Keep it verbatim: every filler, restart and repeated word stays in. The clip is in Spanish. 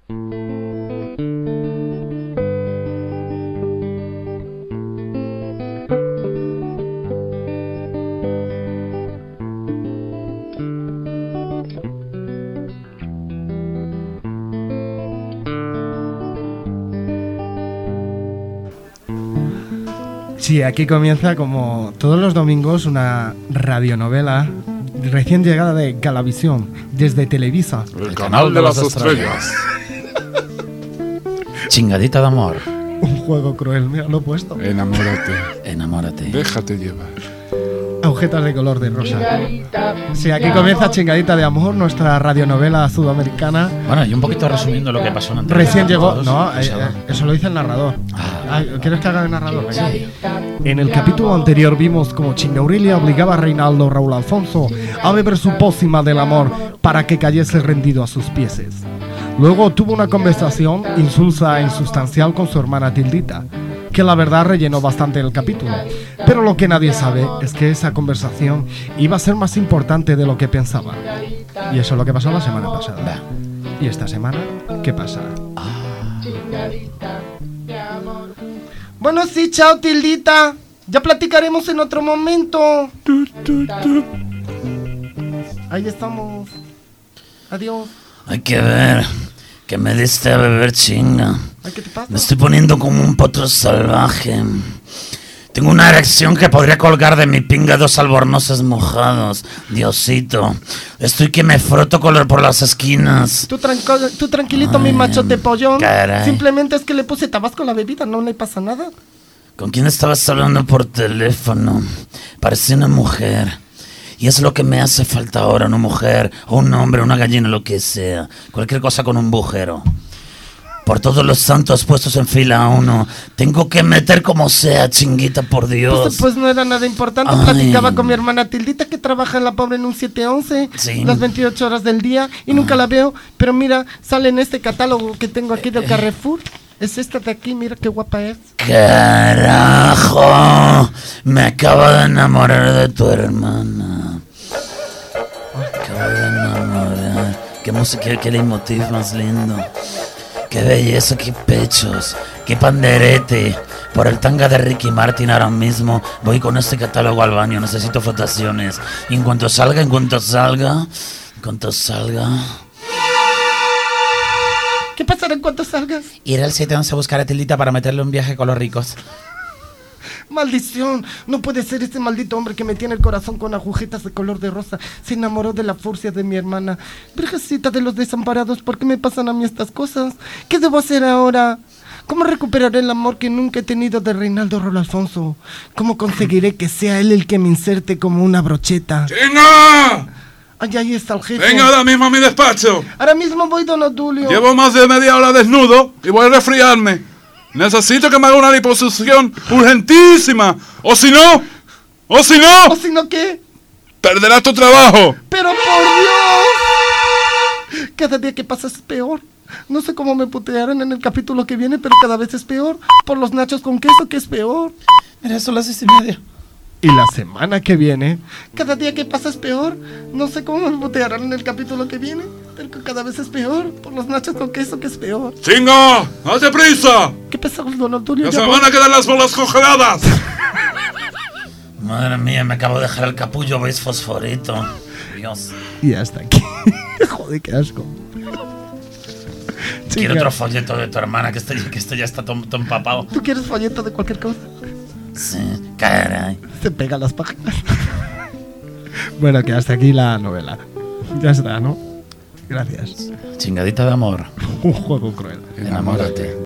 Sí, aquí comienza como todos los domingos una radionovela recién llegada de Galavisión, desde Televisa. El canal de las estrellas. Chingadita de amor. Un juego cruel, mira, lo he puesto. Enamórate. Enamórate. Déjate llevar. Agujetas de color de rosa. Sí, aquí comienza Chingadita de amor, nuestra radionovela sudamericana. Bueno, y un poquito resumiendo lo que pasó en anterior. Recién llegó. Todos, No, eh, eso. eh, eso lo dice el narrador. Ah, ¿Quieres que haga el narrador? Venga. sí. En el capítulo anterior vimos como Chingaurilia obligaba a Reinaldo Raúl Alfonso a beber su pócima del amor para que cayese rendido a sus pies. Luego tuvo una conversación insulsa e insustancial con su hermana Tildita, que la verdad rellenó bastante el capítulo. Pero lo que nadie sabe es que esa conversación iba a ser más importante de lo que pensaba. Y eso es lo que pasó la semana pasada. ¿Y esta semana qué pasa? Bueno, sí, chao, Tildita. Ya platicaremos en otro momento. Ahí estamos. Adiós. Hay que ver. Que me diste a beber, chinga. Ay, ¿qué te pasa? Me estoy poniendo como un potro salvaje. Tengo una erección que podría colgar de mi pinga dos albornoces mojados. Diosito. Estoy que me froto color por las esquinas. Tú, tranco- tú tranquilito, Ay, mi machote pollón. caray. Simplemente es que le puse tabasco a la bebida, no le pasa nada. ¿Con quién estabas hablando por teléfono? Parecía una mujer. Y es lo que me hace falta ahora, una mujer, o un hombre, una gallina, lo que sea. Cualquier cosa con un bujero. Por todos los santos puestos en fila a uno. Tengo que meter como sea, chinguita, por Dios. Pues, pues no era nada importante. Ay. Platicaba con mi hermana Tildita, que trabaja en la pobre en un siete once, Sí. las veintiocho horas del día, y nunca la veo. Pero mira, sale en este catálogo que tengo aquí del Carrefour. Es esta de aquí, mira qué guapa es. ¡Carajo! Me acabo de enamorar de tu hermana. Me acabo de enamorar. Qué música, qué leitmotiv más lindo. Qué belleza, qué pechos, qué panderete. Por el tanga de Ricky Martin ahora mismo voy con este catálogo al baño. Necesito flotaciones. Y en cuanto salga, en cuanto salga, en cuanto salga... ¿Qué pasará en cuanto salgas? Ir al siete once a buscar a Tildita para meterle un viaje con los ricos. Maldición, no puede ser este maldito hombre que me tiene el corazón con agujetas de color de rosa. Se enamoró de la furcia de mi hermana. Virgencita de los desamparados, ¿por qué me pasan a mí estas cosas? ¿Qué debo hacer ahora? ¿Cómo recuperaré el amor que nunca he tenido de Reinaldo Raúl Alfonso? ¿Cómo conseguiré que sea él el que me inserte como una brocheta? ¡Chinga! Ay, ahí está el jefe. Venga ahora mismo a mi despacho. Ahora mismo voy, don Odulio. Llevo más de media hora desnudo y voy a resfriarme. Necesito que me haga una liposucción urgentísima. O si no, o si no, ¿O si no qué? perderás tu trabajo. ¡Pero por Dios! Cada día que pasa es peor. No sé cómo me putearon en el capítulo que viene, pero cada vez es peor. Por los nachos con queso, que es peor. Mira, son las seis y media. Y la semana que viene, cada día que pasa es peor. No sé cómo me putearán en el capítulo que viene, pero que cada vez es peor. Por los nachos con queso, que es peor. ¡Chinga! ¡Hazte prisa! ¿Qué pasa, don Odulio? ¡Ya Ya se voy. van a quedar las bolas congeladas! Madre mía, me acabo de dejar el capullo, veis fosforito. Dios. Y hasta aquí. Joder, qué asco. Quiero Chica, otro folleto de tu hermana, que este, que este ya está todo, todo empapado. ¿tú quieres folleto de cualquier cosa? Sí, caray. Se pega las páginas. Bueno, que hasta aquí la novela. Ya está, ¿no? Gracias. Chingadita de amor. Un juego cruel. Enamórate.